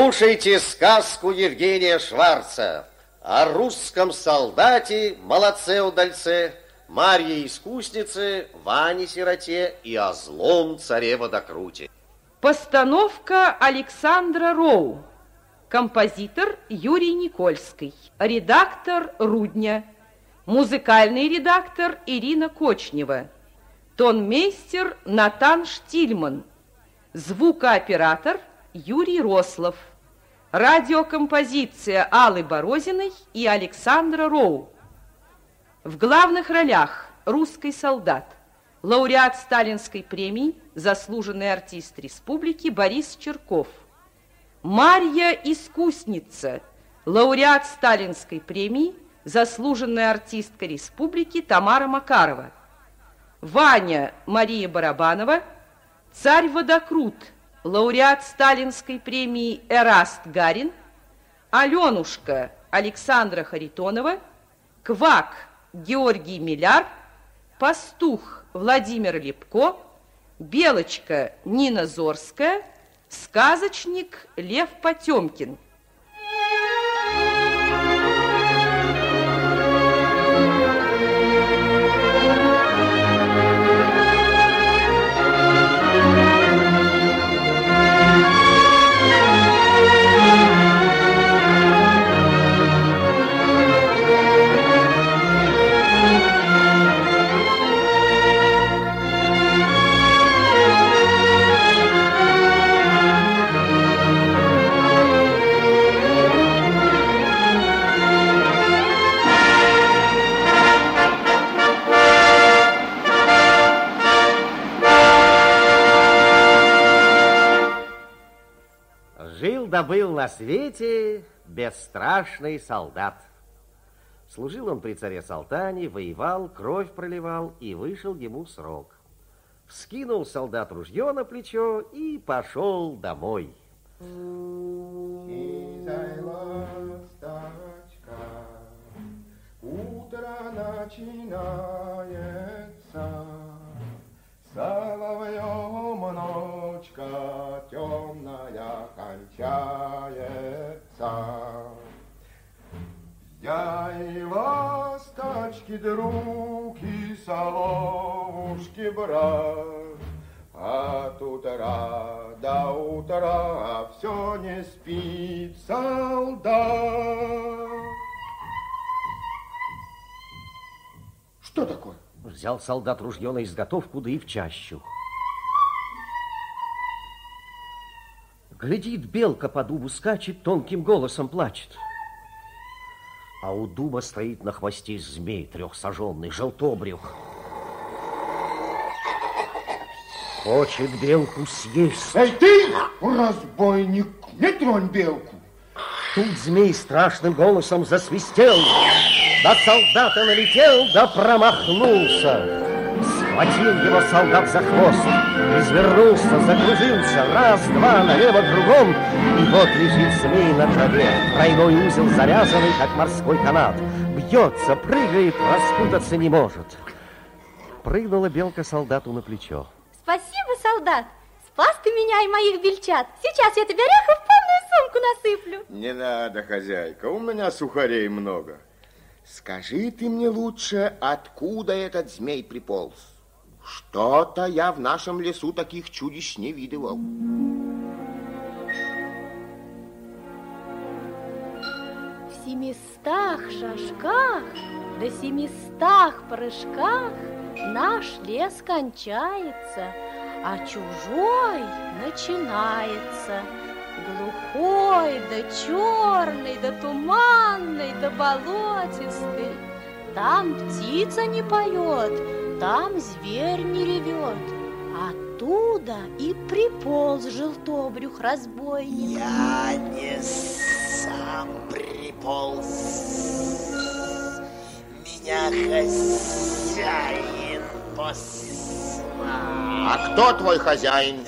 Слушайте сказку Евгения Шварца о русском солдате, молодце-удальце, Марье Искуснице, Ване Сироте и о злом царе Водокруте. Постановка Александра Роу. Композитор Юрий Никольский. Редактор Рудня. Музыкальный редактор Ирина Кочнева. Тонмейстер Натан Штильман. Звукооператор Юрий Рослов. Радиокомпозиция Аллы Борозиной и Александра Роу. В главных ролях русский солдат, лауреат Сталинской премии, заслуженный артист республики Борис Черков. Марья Искусница, лауреат Сталинской премии, заслуженная артистка республики Тамара Макарова. Ваня Мария Барабанова, царь Водокрут, лауреат Сталинской премии Эраст Гарин. Аленушка Александра Харитонова, Квак Георгий Миляр, Пастух Владимир Лепко, Белочка Нина Зорская, сказочник Лев Потемкин. Да был на свете бесстрашный солдат. Служил он при царе Салтане, воевал, кровь проливал, и вышел ему срок. Вскинул солдат ружье на плечо и пошел домой. Утро начинается, соловьем ночка темная кончается. Я и ласточки, друг, и соловушки, брат, от утра до утра все не спит солдат. Что такое? Взял солдат ружье на изготовку, да и в чащу. Глядит, белка по дубу скачет, тонким голосом плачет. А у дуба стоит на хвосте змей трехсаженный, желтобрюх. Хочет белку съесть. Эй ты, разбойник, не тронь белку. Тут змей страшным голосом засвистел. До солдата налетел, да промахнулся. Схватил его солдат за хвост, извернулся, закружился, раз, два, налево, кругом, и вот лежит змей на траве, тройной узел завязанный, как морской канат. Бьется, прыгает, распутаться не может. Прыгнула белка солдату на плечо. Спасибо, солдат, спас ты меня и моих бельчат. Сейчас я тебе орехов в полную сумку насыплю. Не надо, хозяйка, у меня сухарей много. Скажи ты мне лучше, откуда этот змей приполз? Что-то я в нашем лесу таких чудищ не видывал. В 700 шажках до 700 прыжках наш лес кончается, а чужой начинается. Глухой, да черный, да туманный, да болотистый. Там птица не поет, там зверь не ревет. Оттуда и приполз желтобрюх разбойник. Я не сам приполз, меня хозяин послал. А кто твой хозяин?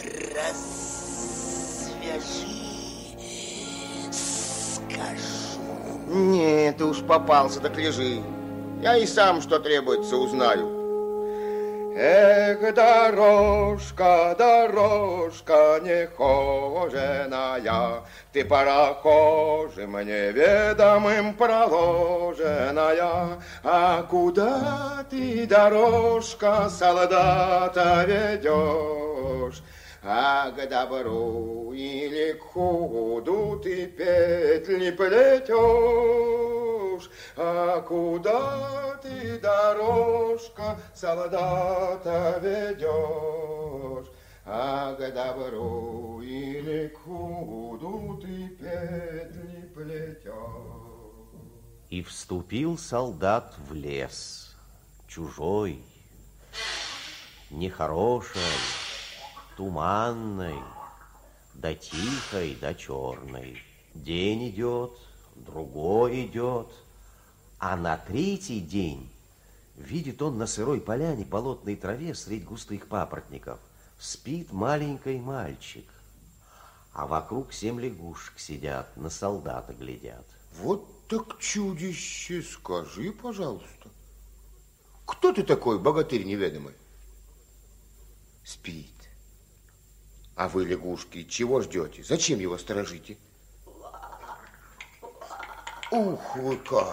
Нет, ты уж попался, так лежи. Я и сам, что требуется, узнаю. Эх, дорожка, дорожка нехоженая, ты прохожим неведомым проложенная. А куда ты, дорожка, солдата ведешь? А к добру или к худу ты петли плетешь? А куда ты, дорожка, солдата ведешь? А к добру или к худу ты петли плетешь? И вступил солдат в лес, чужой, нехороший, туманной, да тихой, да черной. День идет, другой идет, а на третий день видит он на сырой поляне болотной траве средь густых папоротников спит маленький мальчик, а вокруг 7 лягушек сидят, на солдата глядят. Вот так чудище, скажи, пожалуйста, кто ты такой, богатырь неведомый? Спит. А вы, лягушки, чего ждете? Зачем его сторожите? Ух, вы как!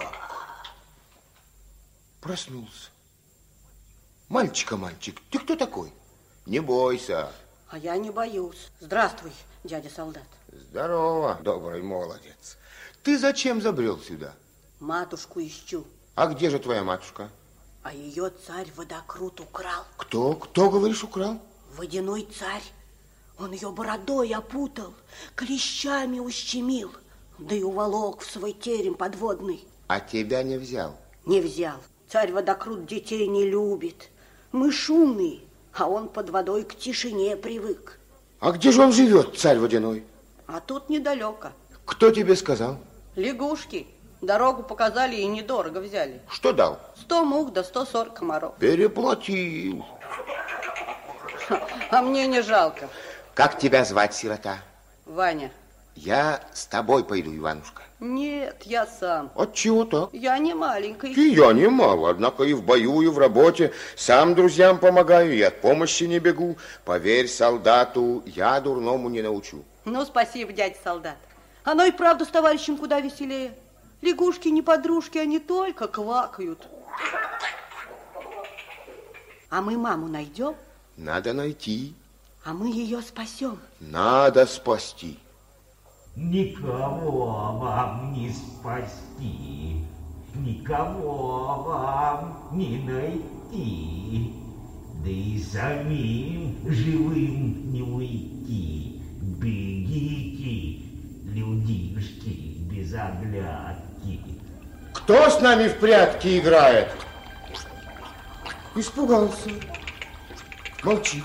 Проснулся. Мальчик, ты кто такой? Не бойся. А я не боюсь. Здравствуй, дядя солдат. Здорово, добрый молодец. Ты зачем забрел сюда? Матушку ищу. А где же твоя матушка? А ее царь Водокрут украл. Кто? Кто, говоришь, украл? Водяной царь. Он ее бородой опутал, клещами ущемил, да и уволок в свой терем подводный. А тебя не взял? Не взял. Царь Водокрут детей не любит. Мы шумные, а он под водой к тишине привык. А где же он живет, царь водяной? А тут недалеко. Кто тебе сказал? Лягушки. Дорогу показали и недорого взяли. Что дал? 100 мух да 140 комаров. Переплатил. А мне не жалко. Как тебя звать, сирота? Ваня. Я с тобой пойду, Иванушка. Нет, я сам. Отчего так? Я не маленький. И я не мало, однако и в бою, и в работе. Сам друзьям помогаю, и от помощи не бегу. Поверь солдату, я дурному не научу. Ну, спасибо, дядя солдат. Оно и правда с товарищем куда веселее. Лягушки не подружки, они только квакают. А мы маму найдем? Надо найти. А мы ее спасем. Надо спасти. Никого вам не спасти, никого вам не найти, да и самим живым не уйти. Бегите, людишки, без оглядки. Кто с нами в прятки играет? Испугался. Молчи.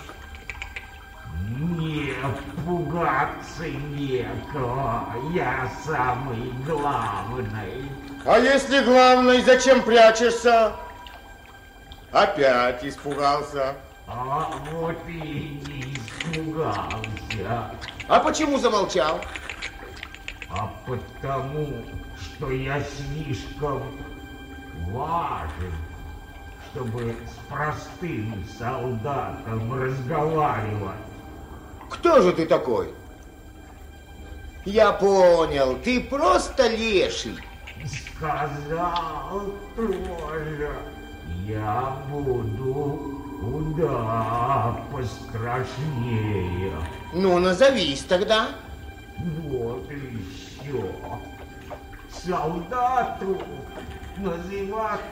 Не пугаться некого, я самый главный. А если главный, зачем прячешься? Опять испугался. А вот и не испугался. А почему замолчал? А потому, что я слишком важен, чтобы с простым солдатом разговаривать. Кто же ты такой? Я понял, ты просто леший. Сказал тоже, я буду куда пострашнее. Ну, назовись тогда. Вот еще. Солдату называться.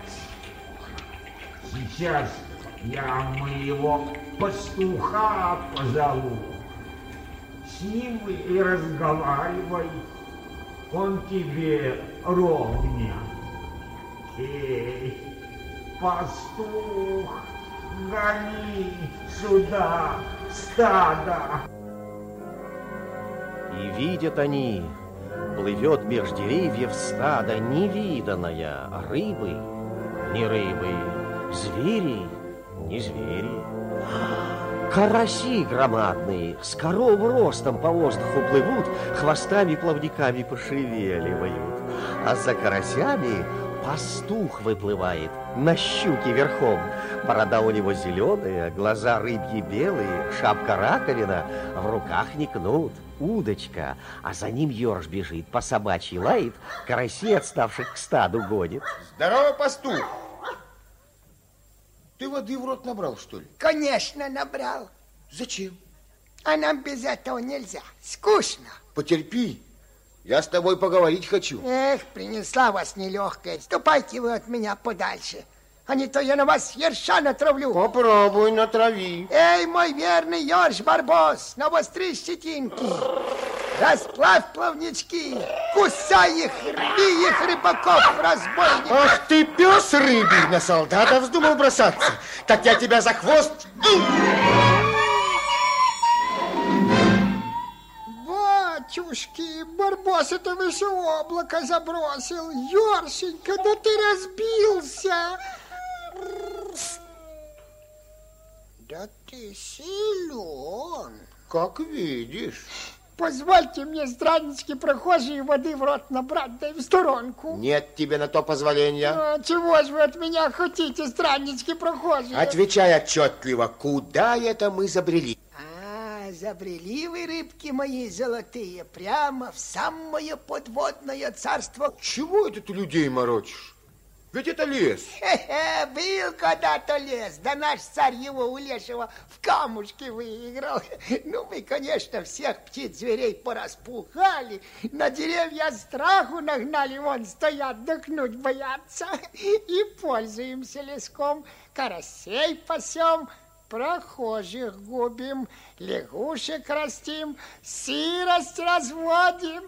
Сейчас я моего пастуха позову. С ним и разговаривай. Он тебе ровня. Эй, пастух, гони сюда стадо. И видят они, плывет меж деревьев стадо невиданное, рыбы, не рыбы, звери, не звери. Караси громадные, с коров ростом по воздуху плывут, хвостами плавниками пошевеливают. А за карасями Пастух выплывает на щуке верхом. Борода у него зеленая, глаза рыбьи белые, шапка раковина, в руках не кнут, удочка, а за ним ёрш бежит, по собачьи лает, карасей, отставших к стаду, гонит. Здорово, пастух! Ты воды в рот набрал, что ли? Конечно, набрал. Зачем? А нам без этого нельзя. Скучно. Потерпи. Я с тобой поговорить хочу. Эх, принесла вас нелегкая. Ступайте вы от меня подальше. А не то я на вас ерша натравлю. Попробуй, натрави. Эй, мой верный ёрш Барбос, навостри щетинки. Расплавь плавнички. Кусай их, рви их, рыбаков, разбойников. Ах ты, пес рыбий, на солдата вздумал бросаться. Так я тебя за хвост... Батюшки, Барбос, это вы все облако забросил. Ёршенька, да ты разбился. Да ты силен. Как видишь. Позвольте мне, страннички прохожие, воды в рот набрать, да и в сторонку. Нет тебе на то позволения. А чего же вы от меня хотите, страннички прохожие? Отвечай отчетливо, куда это мы забрели? Забрели вы, рыбки мои золотые, прямо в самое подводное царство. Чего это ты людей морочишь? Ведь это лес. Хе-хе, был когда-то лес, да наш царь его у лешего в камушки выиграл. Ну, мы, конечно, всех птиц, зверей пораспухали, на деревья страху нагнали, вон стоят, дыхнуть боятся. И пользуемся леском, карасей пасем, прохожих губим, лягушек растим, сырость разводим.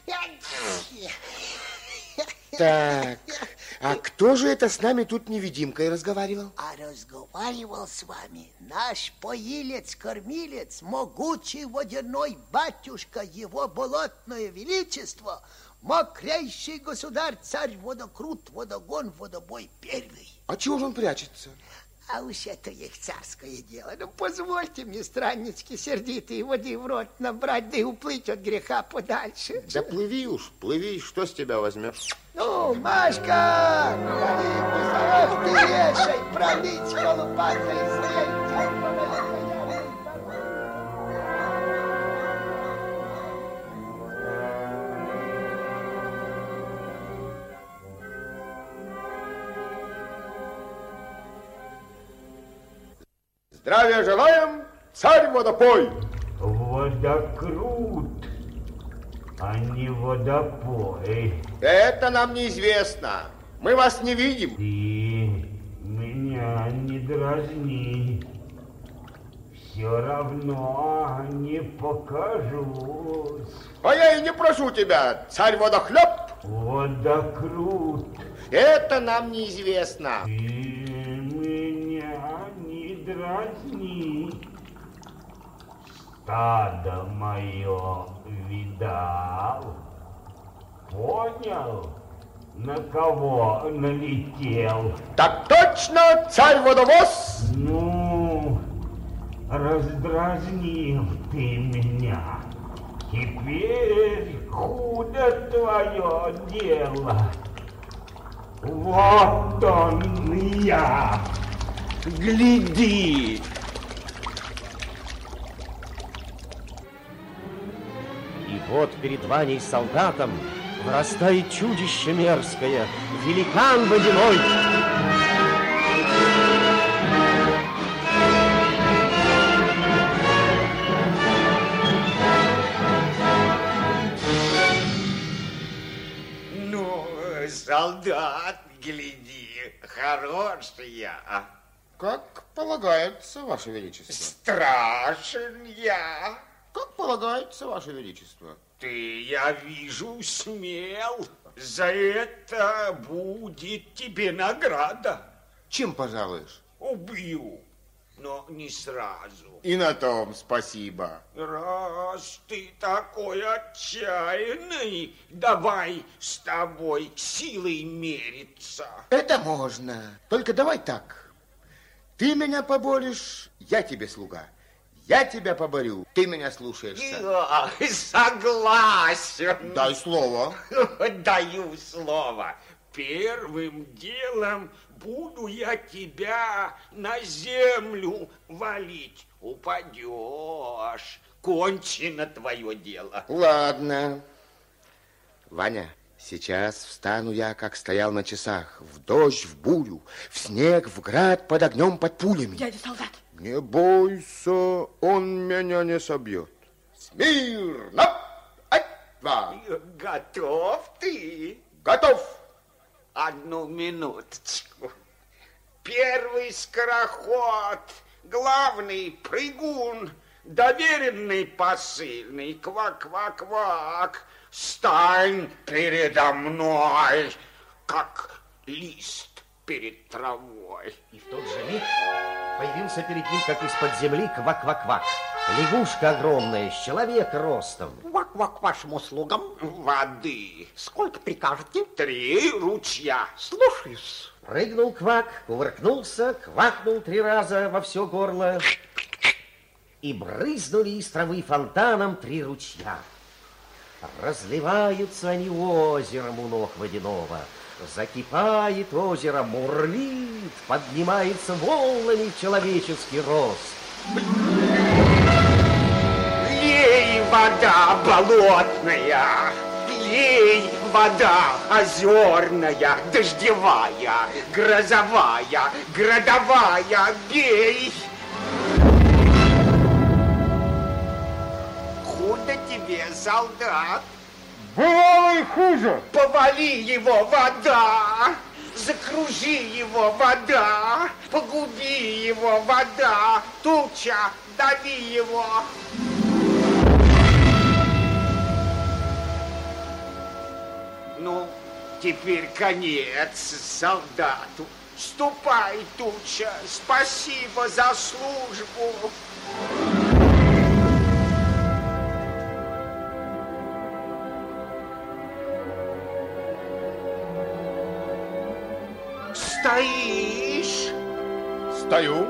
Так, а кто же это с нами тут невидимкой разговаривал? А разговаривал с вами наш поилец-кормилец, могучий водяной батюшка, его болотное величество, мокрейший государь, царь Водокрут, Водогон, Водобой первый. А чего же он прячется? А уж это их царское дело. Ну, позвольте мне, страннички сердитые, воды в рот набрать, да и уплыть от греха подальше. Да плыви уж, плыви, что с тебя возьмешь? Ну, Машка, ах ты леший, пролить колупатой зрей. Здравия желаем, царь водопой! Водокрут, а не водопой. Это нам неизвестно. Мы вас не видим. Ты меня не дразни. Все равно не покажусь. А я и не прошу тебя, царь водохлеб. Водокрут. Это нам неизвестно. Ты меня не дразни. Стадо мое видал. Понял, на кого налетел? Так точно, царь водовоз. Ну, раздразнил ты меня. Теперь худо твое дело. Вот он я. Гляди! И вот перед Ваней солдатом вырастает чудище мерзкое, великан водяной. Ну, солдат, гляди, хороший я. Как полагается, ваше величество. Страшен я. Как полагается, ваше величество. Ты, я вижу, смел. За это будет тебе награда. Чем пожалуешь? Убью, но не сразу. И на том спасибо. Раз ты такой отчаянный, давай с тобой силой мериться. Это можно. Только давай так. Ты меня поборешь, я тебе слуга. Я тебя поборю, ты меня слушаешься. Согласен. Дай слово. Даю слово. Первым делом буду я тебя на землю валить. Упадешь. Кончено твое дело. Ладно. Ваня, сейчас встану я, как стоял на часах. В дождь, в бурю, в снег, в град, под огнем, под пулями. Дядя солдат. Не бойся, он меня не собьет. Смирно! Два. Готов ты? Готов. Одну минуточку. Первый скороход, главный прыгун, доверенный посыльный, квак-квак-квак, стань передо мной, как лист перед травой. И в тот же миг появился перед ним, как из-под земли, квак-квак-квак. Лягушка огромная, с человек ростом. Квак-квак, вашим услугам. Воды. Сколько прикажете? 3 ручья. Слушаюсь. Прыгнул квак, кувыркнулся, квакнул 3 раза во все горло. И брызнули из травы фонтаном 3 ручья. Разливаются они озером у ног водяного. Закипает озеро, бурлит, поднимается волнами в человеческий рост. Лей, вода болотная, лей, вода озерная, дождевая, грозовая, градовая, бей. Худо тебе, солдат. Бывало и хуже. Повали его, вода, закружи его, вода, погуби его, вода, туча, дави его. Ну, теперь конец солдату. Ступай, туча, спасибо за службу. Стоишь? Стою.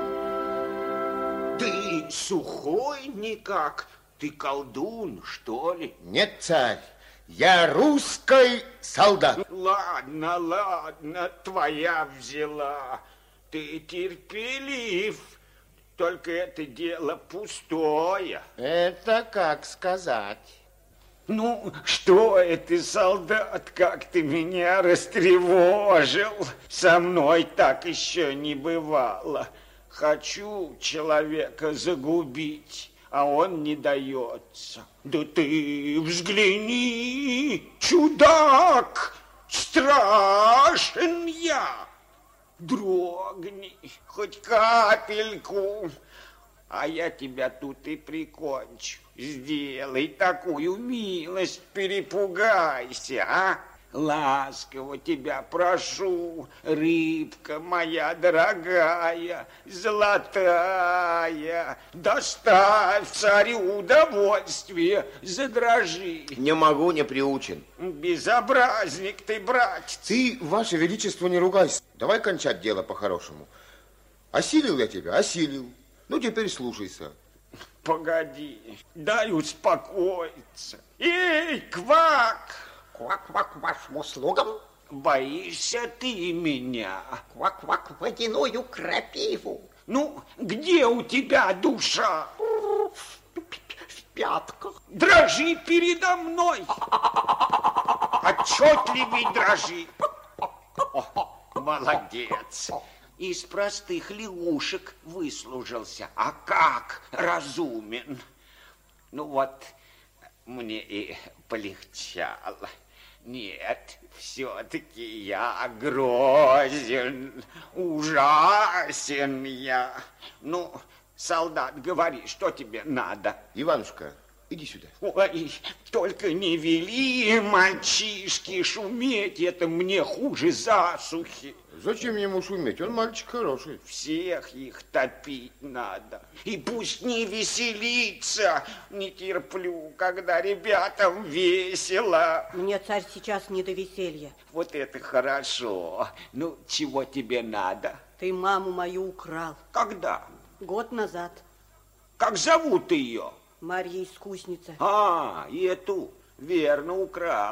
Ты сухой никак? Ты колдун, что ли? Нет, царь, я русский солдат. Ладно, ладно, твоя взяла. Ты терпелив, только это дело пустое. Это как сказать? Ну, что это, солдат, как ты меня растревожил? Со мной так еще не бывало. Хочу человека загубить, а он не дается. Да ты взгляни, чудак, страшен я. Дрогни хоть капельку, а я тебя тут и прикончу. Сделай такую милость, перепугайся, а? Ласково тебя прошу, рыбка моя дорогая, золотая, доставь царю удовольствие, задрожи. Не могу, не приучен. Безобразник ты, братец. Ты, ваше величество, не ругайся. Давай кончать дело по-хорошему. Осилил я тебя, осилил. Ну, теперь слушайся. Погоди, дай успокоиться. Эй, квак! Квак-квак, вашим услугам. Боишься ты меня? Квак-квак, водяную крапиву. Ну, где у тебя душа? В пятках. Дрожи передо мной. Отчетливей дрожи. О, молодец. Из простых лягушек выслужился. А как разумен. Ну вот, мне и полегчало. Нет, все-таки я грозен, ужасен я. Ну, солдат, говори, что тебе надо? Иванушка, иди сюда. Ой, только не вели, мальчишки, шуметь, это мне хуже засухи. Зачем ему шуметь? Он мальчик хороший. Всех их топить надо. И пусть не веселится. Не терплю, когда ребятам весело. Мне, царь, сейчас не до веселья. Вот это хорошо. Ну, чего тебе надо? Ты маму мою украл. Когда? Год назад. Как зовут ее? Марья Искусница. А, и эту верно украл.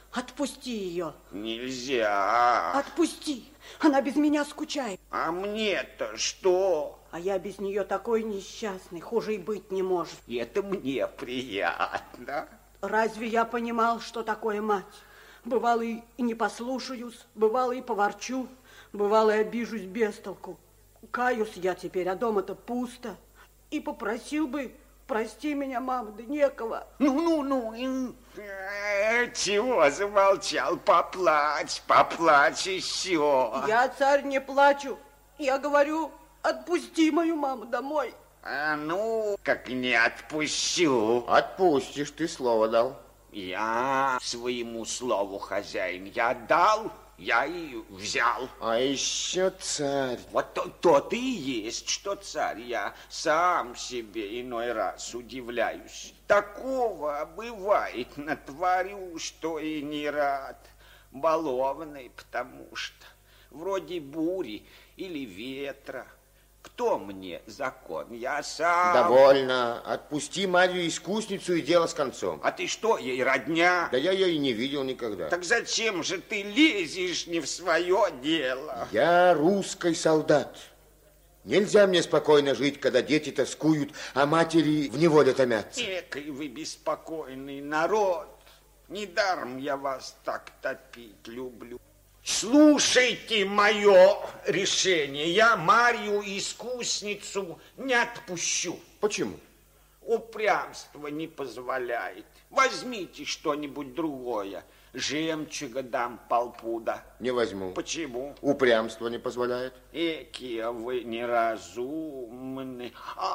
Отпусти ее. Нельзя. Отпусти. Она без меня скучает. А мне-то что? А я без нее такой несчастный, хуже и быть не может. И это мне приятно. Разве я понимал, что такое мать? Бывало и не послушаюсь, бывало и поворчу, бывало и обижусь без толку. Каюсь я теперь, а дома-то пусто. И попросил бы, прости меня, мама, да некого. Ну. Чего замолчал? Поплачь еще. Я, царь, не плачу. Я говорю, отпусти мою маму домой. А ну, как не отпущу. Отпустишь, ты слово дал. Я своему слову хозяин. Я дал, я и взял. А еще царь. Вот то-то и есть, что царь. Я сам себе иной раз удивляюсь. Такого бывает, натворю, что и не рад. Балованный, потому что вроде бури или ветра. Кто мне закон? Я сам. Довольно. Отпусти Марью-искусницу и дело с концом. А ты что, ей родня? Да я ее и не видел никогда. Так зачем же ты лезешь не в свое дело? Я русский солдат. Нельзя мне спокойно жить, когда дети тоскуют, а матери в неволе томятся. Экой вы беспокойный народ. Недаром я вас так топить люблю. Слушайте мое решение. Я Марью-искусницу не отпущу. Почему? Упрямство не позволяет. Возьмите что-нибудь другое. Жемчуга дам полпуда. Не возьму. Почему? Упрямство не позволяет. Экие вы неразумны.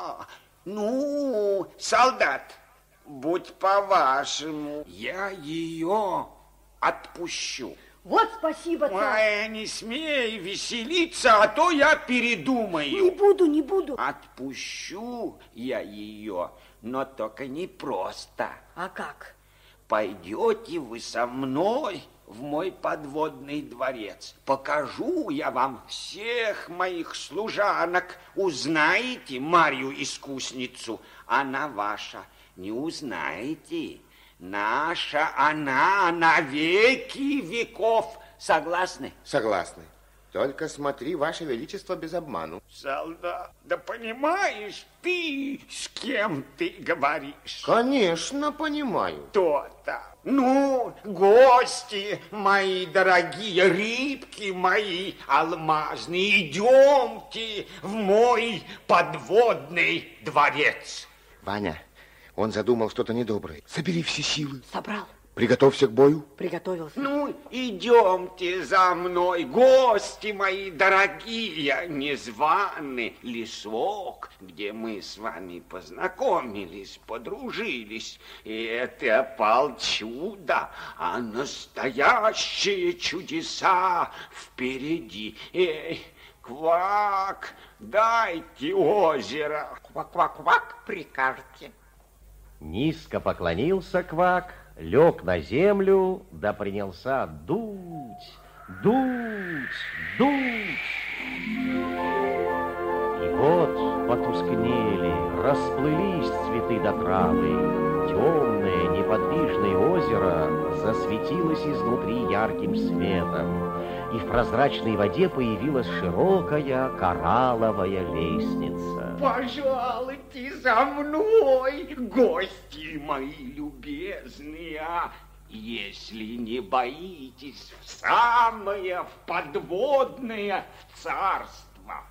Солдат, будь по-вашему. Я ее отпущу. Вот спасибо, царь. Ой, не смей веселиться, а то я передумаю. Не буду. Отпущу я ее, но только не просто. А как? Пойдете вы со мной в мой подводный дворец. Покажу я вам всех моих служанок. Узнаете Марью-искусницу, она ваша. Не узнаете. Наша она на веки веков. Согласны? Согласны. Только смотри, Ваше Величество, без обману. Солдат, да понимаешь ты, с кем ты говоришь? Конечно, понимаю. То-то. Ну, гости мои дорогие, рыбки мои алмазные, идемте в мой подводный дворец. Ваня, он задумал что-то недоброе. Собери все силы. Собрал. Приготовься к бою. Приготовился. Ну, идемте за мной, гости мои дорогие, незваный лесок, где мы с вами познакомились, подружились. И это полчудо, а настоящие чудеса впереди. Эй, Квак, дайте озеро. Квак-квак-квак прикажете. Низко поклонился Квак, лег на землю, да принялся дуть. И вот потускнели, расплылись цветы до травы. Темное, неподвижное озеро засветилось изнутри ярким светом, и в прозрачной воде появилась широкая коралловая лестница. Пожалуйте за мной, гости мои любезные, если не боитесь, в самое подводное царство.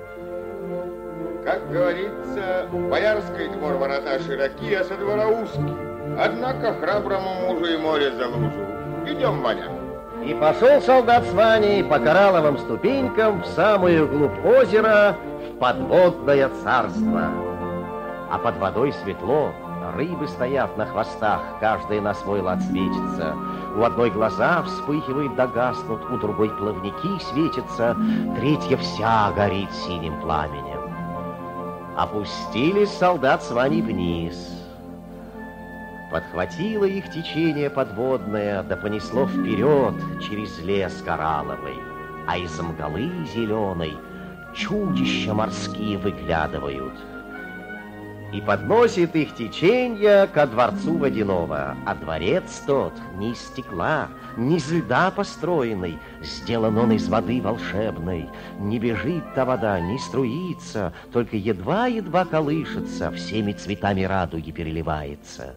Как говорится, боярский двор ворота широки, а со двора узкий. Однако храброму мужу и море за лужу. Идем, Ваня. И пошел солдат с Ваней по коралловым ступенькам в самую глубь озера, в подводное царство. А под водой светло, рыбы стоят на хвостах, каждая на свой лад светится. У одной глаза вспыхивает да гаснут, у другой плавники светятся, третья вся горит синим пламенем. Опустились солдат с Ваней вниз. Подхватило их течение подводное, да понесло вперед через лес коралловый. А из мглы зеленой чудища морские выглядывают. и подносит их теченье ко дворцу водяного. А дворец тот не из стекла, не из льда построенный, сделан он из воды волшебной. Не бежит та вода, не струится, только едва-едва колышется, всеми цветами радуги переливается.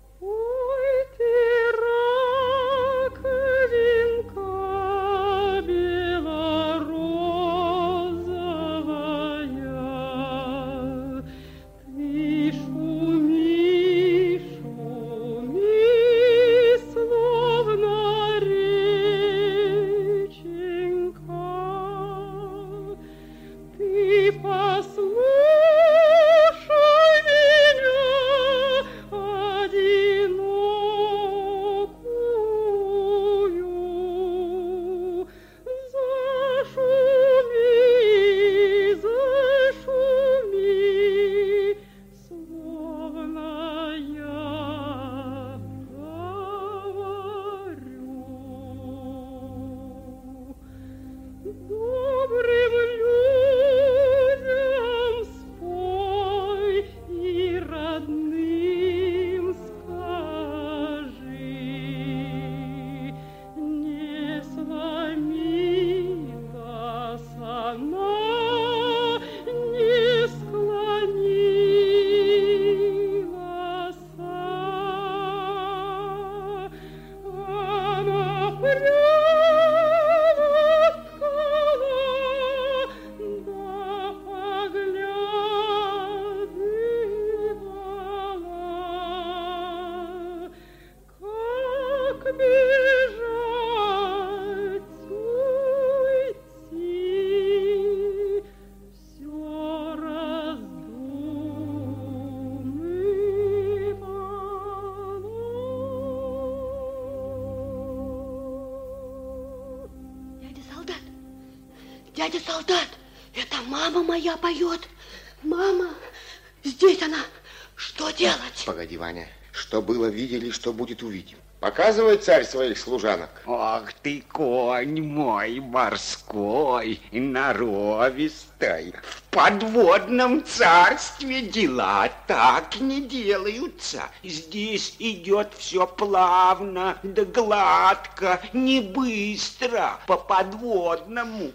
Дядя солдат, это мама моя поет. Мама, здесь она. Что делать? Погоди, Ваня. Что было, видели, что будет, увидим. Показывай, царь, своих служанок. Ах ты, конь мой морской, норовистый. В подводном царстве дела так не делаются. Здесь идет все плавно, да гладко, не быстро, по подводному.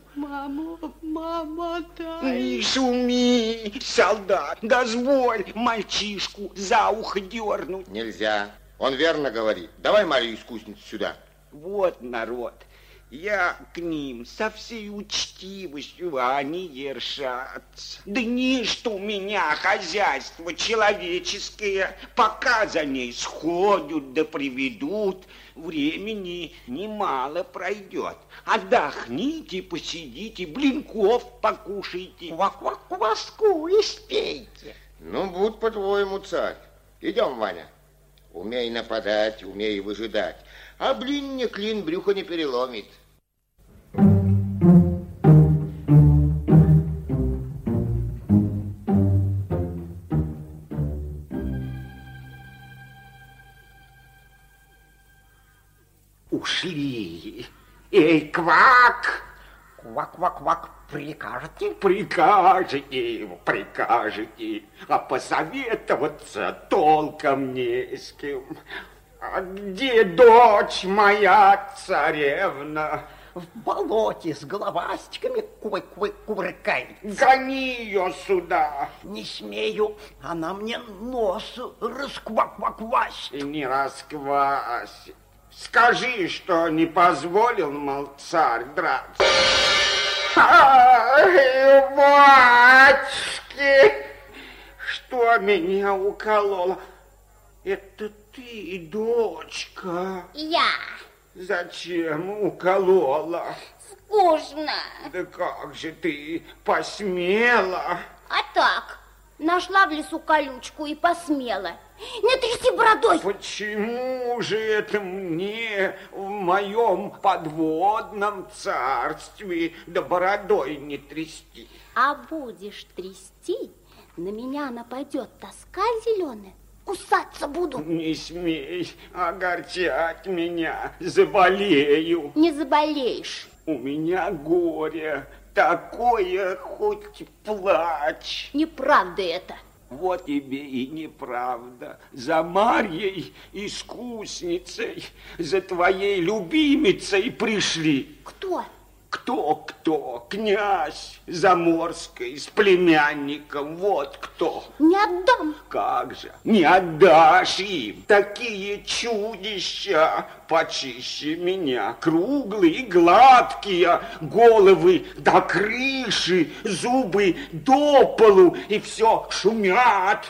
Мама, дай. Не шуми, солдат, дозволь мальчишку за ухо дернуть. Нельзя. Он верно говорит. Давай Марию-искусницу сюда. Вот народ. Я к ним со всей учтивостью, а они ершатся. Да не, что у меня хозяйство человеческое, пока за ней сходят да приведут, времени немало пройдет. Отдохните, посидите, блинков покушайте, кваску и спейте. Ну, будь по-твоему, царь. Идем, Ваня. Умей нападать, умей выжидать. А блин не клин, брюхо не переломит. Ушли. Эй, квак! Квак-квак-квак, прикажете? Прикажете. А посоветоваться толком не с кем. А где дочь моя царевна? В болоте с головастиками кувыркает. Гони ее сюда. Не смею, она мне нос расквакваквась. И не расквась. Скажи, что не позволил, мол, царь драться. Ай, батюшки, что меня укололо? Это ты, дочка? Я. Зачем уколола? Скучно. Да как же ты посмела? А так, нашла в лесу колючку и посмела. Не тряси бородой. Почему же это мне в моем подводном царстве да бородой не трясти? А будешь трясти, на меня нападет тоска зеленая. Кусаться буду. Не смей огорчать меня, заболею. Не заболеешь. У меня горе такое, хоть плачь. Неправда это. Вот тебе и неправда. За Марьей искусницей, за твоей любимицей пришли. Кто? Кто? Князь Заморский с племянником, вот кто. Не отдам. Как же, не отдашь им? Такие чудища почище меня, круглые, гладкие, головы до крыши, зубы до полу, и все шумят.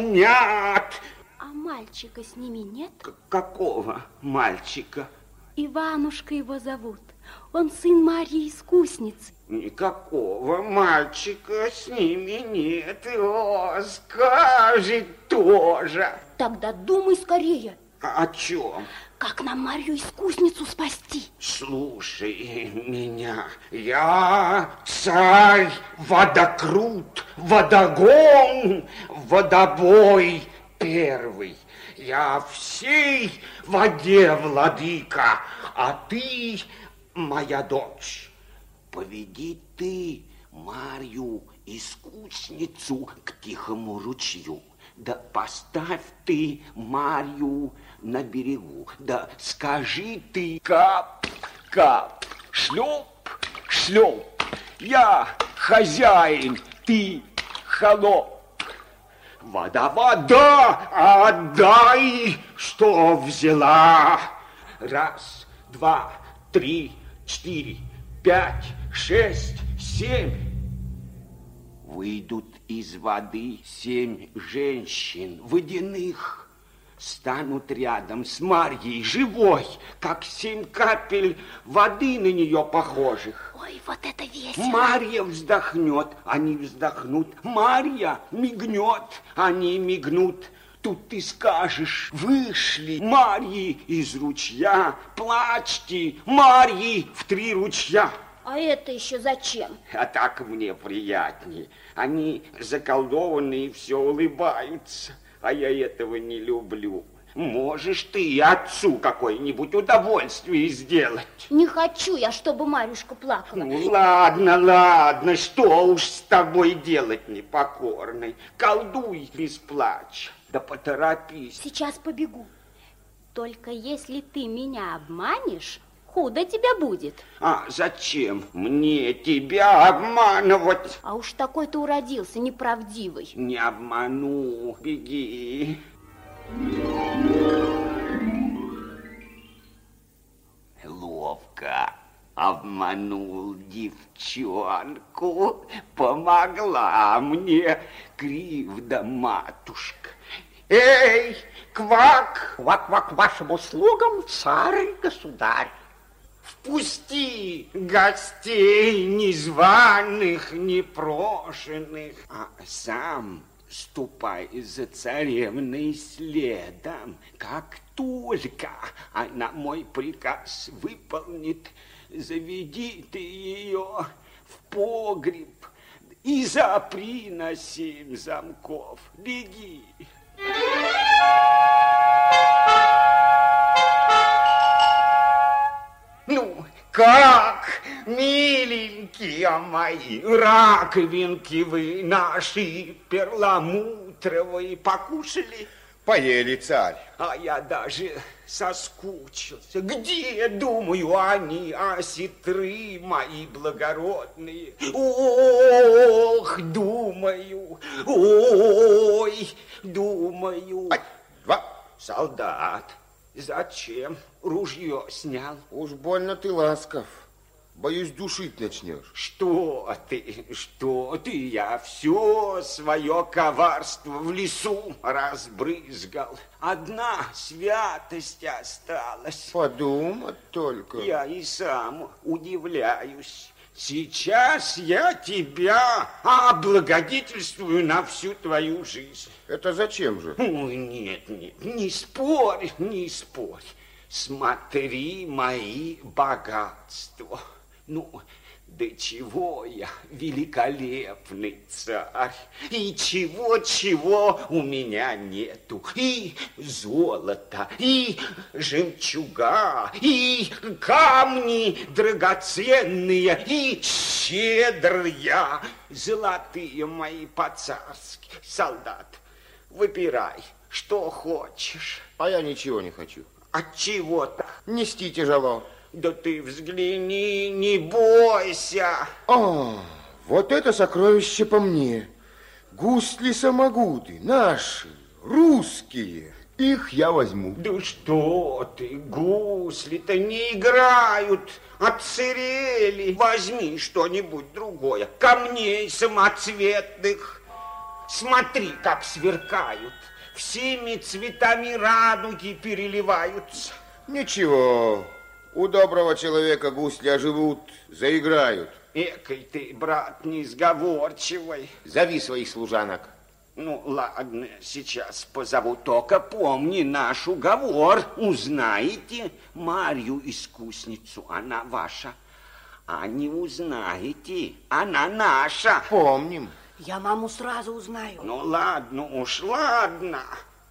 А мальчика с ними нет? Какого мальчика? Иванушка его зовут. Он сын Марьи Искусницы. Никакого мальчика с ними нет. О, скажет тоже. Тогда думай скорее. О чем? Как нам Марью Искусницу спасти? Слушай меня, я царь Водокрут, Водогон, Водобой первый. Я всей воде владыка, а ты моя дочь. Поведи ты Марью Искусницу к тихому ручью. Да поставь ты Марью на берегу. Да скажи ты кап, кап, шлеп, шлеп. Я хозяин, ты холоп. Вода, отдай, что взяла. 1, 2, 3, 4, 5, 6, 7. Выйдут из воды 7 женщин водяных. Станут рядом с Марьей живой, как 7 капель воды на нее похожих. Ой, вот это весело. Марья вздохнет, они вздохнут. Марья мигнет, они мигнут. Тут ты скажешь: вышли Марьи из ручья, плачьте Марьи в 3 ручья. А это еще зачем? А так мне приятнее. Они заколдованные и все улыбаются, а я этого не люблю. Можешь ты отцу какое-нибудь удовольствие сделать? Не хочу я, чтобы Марюшка плакала. Ну, ладно, что уж с тобой делать, непокорный. Колдуй без плача, да поторопись. Сейчас побегу. Только если ты меня обманешь, худо тебе будет. А зачем мне тебя обманывать? А уж такой ты уродился, неправдивый. Не обману, беги. Ловко обманул девчонку, помогла мне кривда матушка. Эй, квак! Квак-квак, вашим услугам, царь-государь. Впусти гостей незваных, непрошенных, а сам ступай за царевной следом. Как только она мой приказ выполнит, заведи ты ее в погреб и запри на 7 замков. Беги. Ну, как, миленькие мои, раковинки вы наши перламутровые покушали? Поели, царь. А я даже соскучился. Где, думаю, они, осетры мои благородные? Ох, думаю, ой, думаю. 2. Солдат, зачем ружье снял? Уж больно ты ласков. Боюсь, душить начнешь. Что ты, я все свое коварство в лесу разбрызгал. Одна святость осталась. Подумать только. Я и сам удивляюсь. Сейчас я тебя облагодетельствую на всю твою жизнь. Это зачем же? Ой, нет, не спорь. Смотри мои богатства. Ну, Да чего я великолепный царь, и чего-чего у меня нету, и золота, и жемчуга, и камни драгоценные, и щедрые, золотые мои по-царски. Солдат, выбирай, что хочешь. А я ничего не хочу. Отчего-то? Нести тяжело. Да ты взгляни, не бойся. Вот это сокровище по мне. Гусли-самогуды, наши, русские. Их я возьму. Да что ты, гусли-то не играют, отсырели. Возьми что-нибудь другое, камней самоцветных. Смотри, как сверкают, всеми цветами радуги переливаются. Ничего. У доброго человека гусли оживут, заиграют. Экой ты, брат, несговорчивый. Зови своих служанок. Ну, ладно, сейчас позову. Только помни наш уговор. Узнаете Марью искусницу, она ваша. А не узнаете, она наша. Помним. Я маму сразу узнаю. Ну, ладно уж, ладно.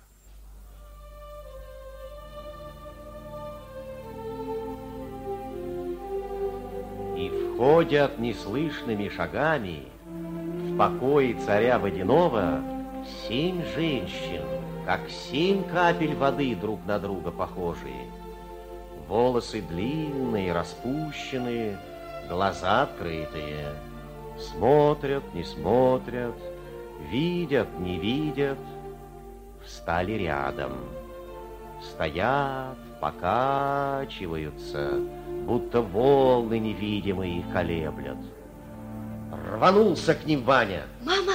И входят неслышными шагами в покое царя Водяного 7 женщин, как 7 капель воды друг на друга похожие. Волосы длинные, распущенные, глаза открытые. Смотрят, не смотрят, видят, не видят. Встали рядом. Стоят, покачиваются, будто волны невидимые их колеблят. Рванулся к ним Ваня. Мама!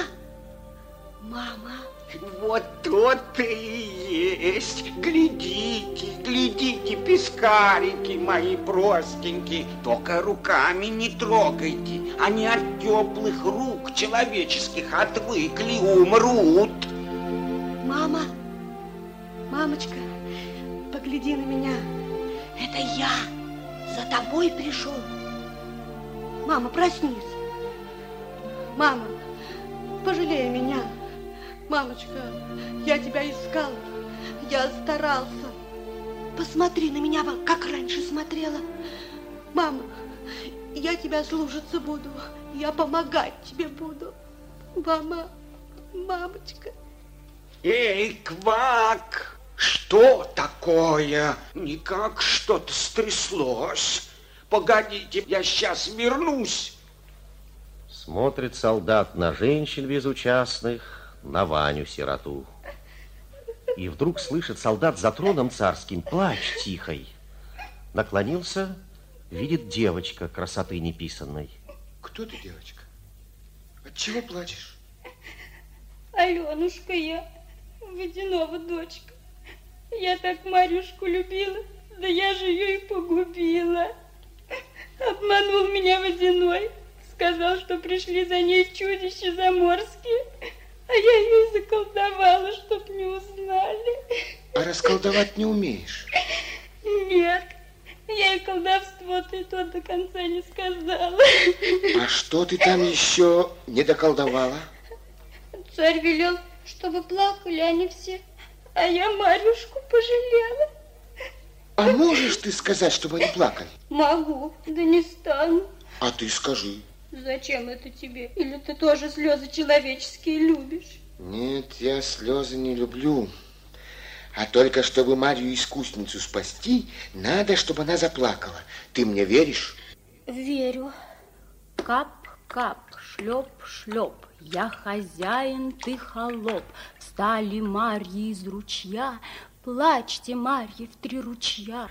Мама! Вот тот ты и есть. Глядите, глядите, пескарики мои простенькие. Только руками не трогайте. Они от теплых рук человеческих отвыкли, умрут. Мама! Мамочка, погляди на меня. Это я за тобой пришел. Мама, проснись. Мама, пожалей меня. Мамочка, я тебя искал, я старался. Посмотри на меня, как раньше смотрела. Мама, я тебя слушаться буду, я помогать тебе буду. Мама, мамочка. Эй, Квак, что такое? Никак что-то стряслось. Погодите, я сейчас вернусь. Смотрит солдат на женщин безучастных, на Ваню-сироту. И вдруг слышит солдат за троном царским плач тихой. Наклонился, видит девочка красоты неписанной. Кто ты, девочка? Отчего плачешь? Аленушка я, Водянова дочка. Я так Марюшку любила, да я же ее и погубила. Обманул меня Водяной, сказал, что пришли за ней чудища заморские, а я ее заколдовала, чтоб не узнали. А расколдовать не умеешь? Нет, я и колдовство-то и то до конца не сказала. А что ты там еще не доколдовала? Царь велел, чтобы плакали они все, а я Марюшку пожалела. А можешь ты сказать, чтобы они плакали? Могу, да не стану. А ты скажи. Зачем это тебе? Или ты тоже слезы человеческие любишь? Нет, я слезы не люблю. А только чтобы Марью-искусницу спасти, надо, чтобы она заплакала. Ты мне веришь? Верю. Кап-кап, шлеп-шлеп, я хозяин, ты холоп. Встали Марьи из ручья, плачьте, Марьи, в 3 ручья.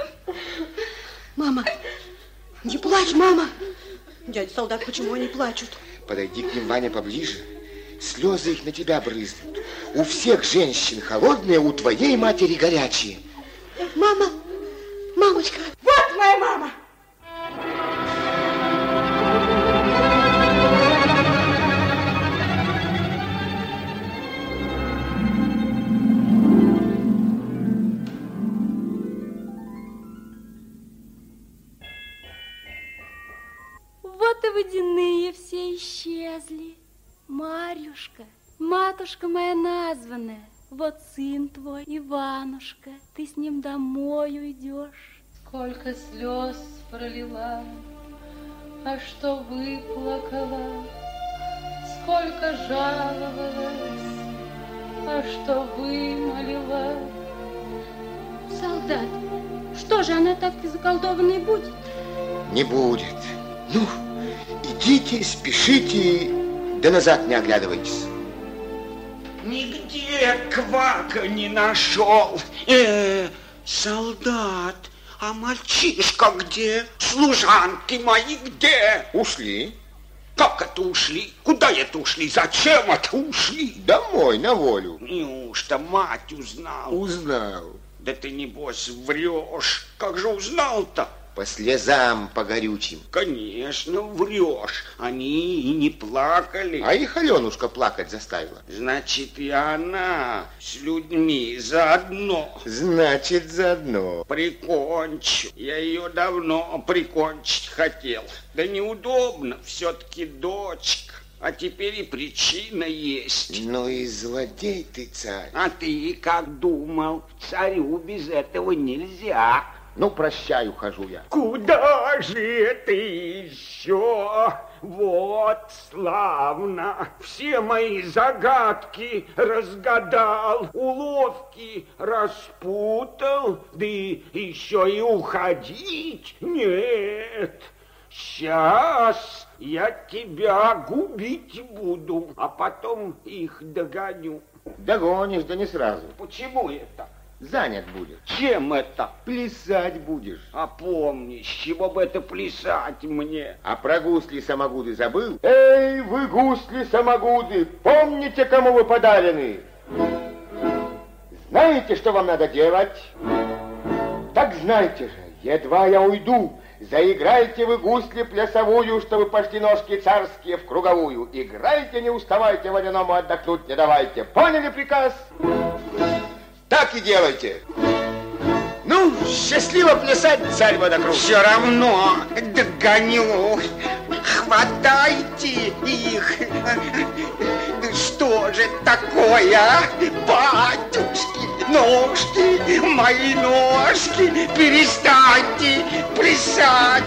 Мама, не плачь, мама. Дядя солдат, почему они плачут? Подойди к ним, Ваня, поближе. Слезы их на тебя брызнут. У всех женщин холодные, у твоей матери горячие. Мама, мамочка. Вот моя мама. Вот и водяные все исчезли. Марьюшка, матушка моя названная, вот сын твой, Иванушка, ты с ним домой уйдешь. Сколько слез пролила, а что выплакала, сколько жаловалась, а что вымолила. Солдат, что же она так и заколдованной будет? Не будет. Ну, идите, спешите, да назад не оглядывайтесь. Нигде квака не нашел. Солдат, а мальчишка где? Служанки мои где? Ушли. Как это ушли? Куда это ушли? Зачем это ушли? Домой, на волю. Неужто мать узнала? Узнал. Да ты, небось, врешь. Как же узнал-то? По слезам, по горючим. Конечно, врешь. Они и не плакали. А их Аленушка плакать заставила. Значит, и она с людьми заодно. Значит, заодно. Прикончу. Я ее давно прикончить хотел. Да неудобно, все-таки дочка. А теперь и причина есть. Ну и злодей ты, царь. А ты как думал? Царю без этого нельзя. Ну, прощай, ухожу я. Куда же ты еще? Вот, славно. Все мои загадки разгадал, уловки распутал, да еще и уходить? Нет. Сейчас я тебя губить буду, а потом их догоню. Догонишь, да не сразу. Почему это? Занят будешь. Чем это? Плясать будешь. А помни, с чего бы это плясать мне? А про гусли-самогуды забыл? Эй, вы гусли-самогуды, помните, кому вы подарены? Знаете, что вам надо делать? Так знайте же, едва я уйду, заиграйте вы гусли плясовую, чтобы пошли ножки царские в круговую. Играйте, не уставайте, водяному отдохнуть не давайте. Поняли приказ? Так и делайте. Ну, счастливо плясать, царь Водокрут. Все равно догоню. Хватайте их. Да что же такое, а? Батюшки, ножки, мои ножки, перестаньте плясать.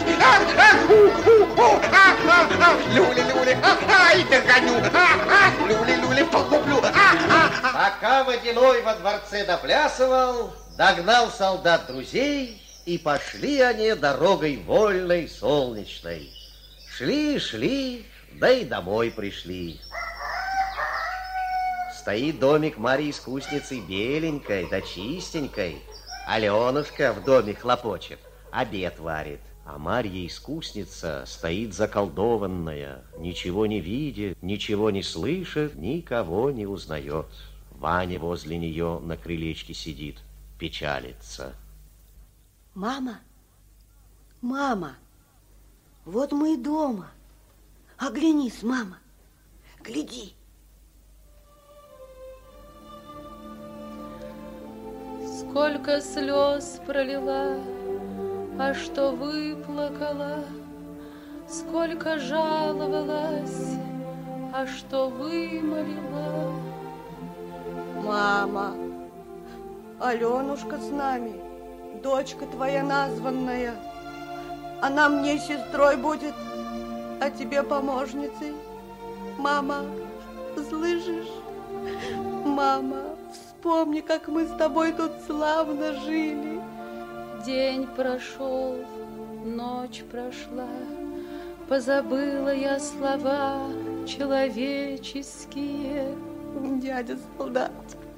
Люли-люли, ай, догоню. Люли-люли, погублю. Пока Водяной во дворце доплясывал, догнал солдат друзей, и пошли они дорогой вольной, солнечной. Шли, да и домой пришли. Стоит домик Марьи искусницы беленькой да чистенькой. Аленушка в доме хлопочет, обед варит. А Марья искусница стоит заколдованная, ничего не видит, ничего не слышит, никого не узнает. Ваня возле нее на крылечке сидит, печалится. Мама, мама, вот мы и дома. Оглянись, мама, гляди. Сколько слез пролила, а что выплакала, сколько жаловалась, а что вымолила. Мама, Аленушка с нами, дочка твоя названная. Она мне сестрой будет, а тебе помощницей. Мама, слышишь? Мама, вспомни, как мы с тобой тут славно жили. День прошел, ночь прошла, позабыла я слова человеческие. Дядя солдат,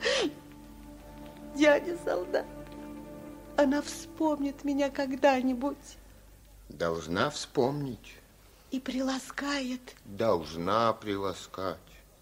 дядя солдат, она вспомнит меня когда-нибудь. Должна вспомнить. И приласкает. Должна приласкать.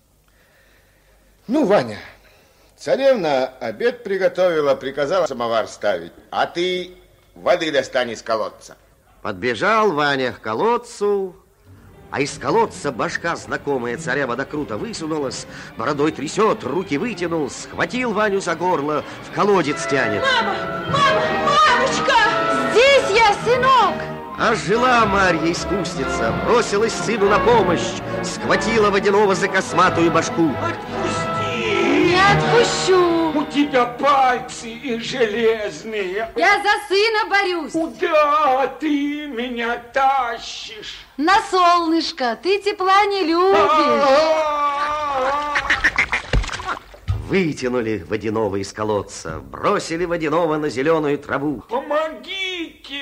Ну, Ваня, царевна обед приготовила, приказала самовар ставить, а ты воды достань из колодца. Подбежал Ваня к колодцу, а из колодца башка знакомая царя Водокрута высунулась, бородой трясет, руки вытянул, схватил Ваню за горло, в колодец тянет. Мама, мама, мамочка! Здесь я, сынок! Ожила Марья искусница, бросилась сыну на помощь, схватила Водяного за косматую башку. Отпусти! Не отпущу! У тебя пальцы железные. Я за сына борюсь. Куда ты меня тащишь? На солнышко, ты тепла не любишь. Вытянули Водяного из колодца, бросили Водяного на зеленую траву. Помогите,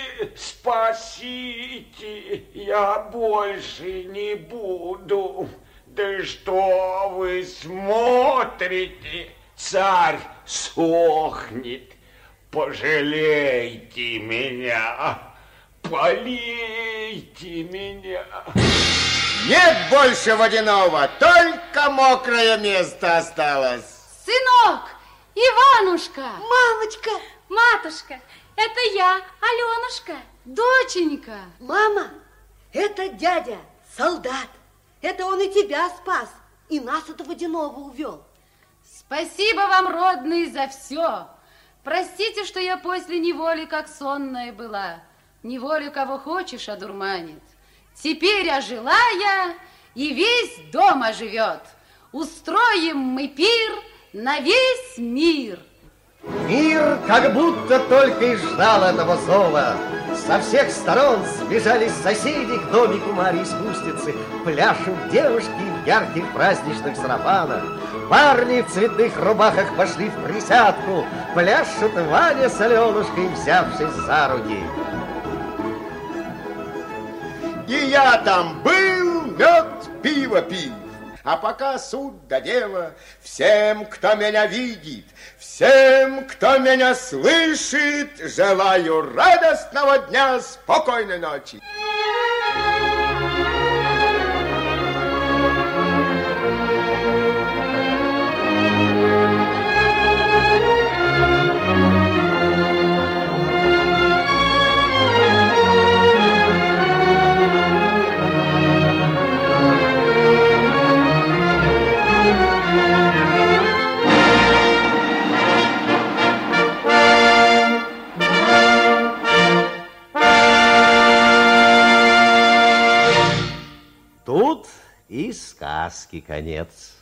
спасите, я больше не буду. Да что вы смотрите? Царь сохнет. Пожалейте меня, полейте меня. Нет больше Водяного, только мокрое место осталось. Сынок, Иванушка, Мамочка, матушка, это я, Аленушка. доченька. Мама, это дядя, солдат. Это он и тебя спас, и нас от Водяного увел. Спасибо вам, родные, за все. Простите, что я после неволи как сонная была. Неволю кого хочешь одурманит. Теперь ожила я, и весь дом оживет. Устроим мы пир на весь мир. Мир как будто только и ждал этого зова. Со всех сторон сбежались соседи к домику Марьи Искусницы. Пляшут девушки в ярких праздничных сарафанах. Парни в цветных рубахах пошли в присядку. Пляшут Ваня с Аленушкой, взявшись за руки. И я там был, мед, пиво пил. А пока суд да дело, всем, кто меня видит, всем, кто меня слышит, желаю радостного дня, спокойной ночи. Тут и сказки конец.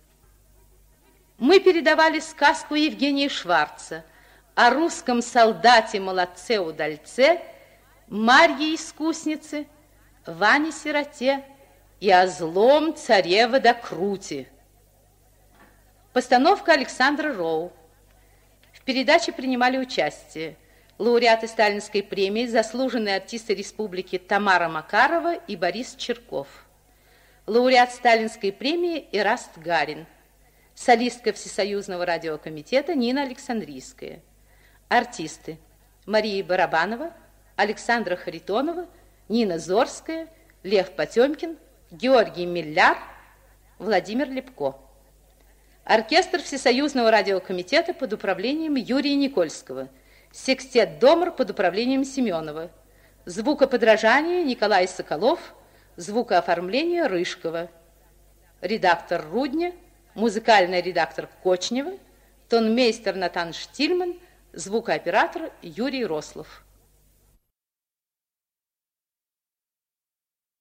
Мы передавали сказку Евгения Шварца о русском солдате-молодце-удальце, Марье Искуснице, Ване-сироте и о злом царе Водокруте. Постановка Александра Роу. В передаче принимали участие лауреаты Сталинской премии, заслуженные артисты республики Тамара Макарова и Борис Черков, лауреат Сталинской премии Ираст Гарин, солистка Всесоюзного радиокомитета Нина Александрийская, артисты Мария Барабанова, Александра Харитонова, Нина Зорская, Лев Потемкин, Георгий Милляр, Владимир Лепко. Оркестр Всесоюзного радиокомитета под управлением Юрия Никольского, секстет «Домр» под управлением Семенова, звукоподражание Николай Соколов, звукооформление Рыжкова, редактор Рудня, музыкальный редактор Кочнева, тонмейстер Натан Штильман, звукооператор Юрий Рослов.